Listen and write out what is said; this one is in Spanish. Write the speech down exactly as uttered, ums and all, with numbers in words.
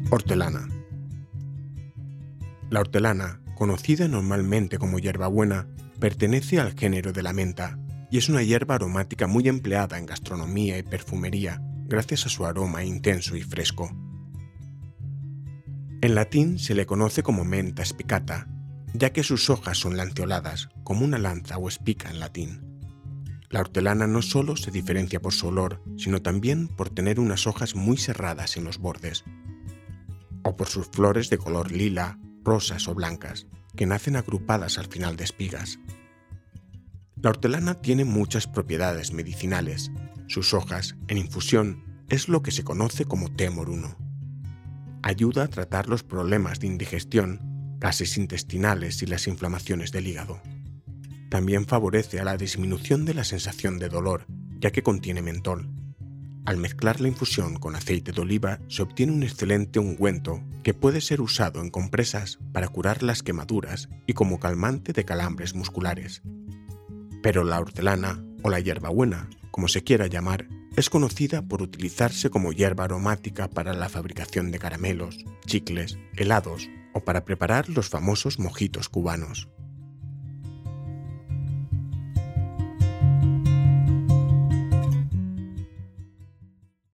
Hortelana. La hortelana, conocida normalmente como hierbabuena, pertenece al género de la menta y es una hierba aromática muy empleada en gastronomía y perfumería gracias a su aroma intenso y fresco. En latín se le conoce como menta spicata, ya que sus hojas son lanceoladas, como una lanza o espica en latín. La hortelana no solo se diferencia por su olor, sino también por tener unas hojas muy serradas en los bordes, o por sus flores de color lila, rosas o blancas, que nacen agrupadas al final de espigas. La hortelana tiene muchas propiedades medicinales. Sus hojas, en infusión, es lo que se conoce como té moruno. Ayuda a tratar los problemas de indigestión, gases intestinales y las inflamaciones del hígado. También favorece a la disminución de la sensación de dolor, ya que contiene mentol. Al mezclar la infusión con aceite de oliva se obtiene un excelente ungüento que puede ser usado en compresas para curar las quemaduras y como calmante de calambres musculares. Pero la hortelana, o la hierbabuena, como se quiera llamar, es conocida por utilizarse como hierba aromática para la fabricación de caramelos, chicles, helados o para preparar los famosos mojitos cubanos.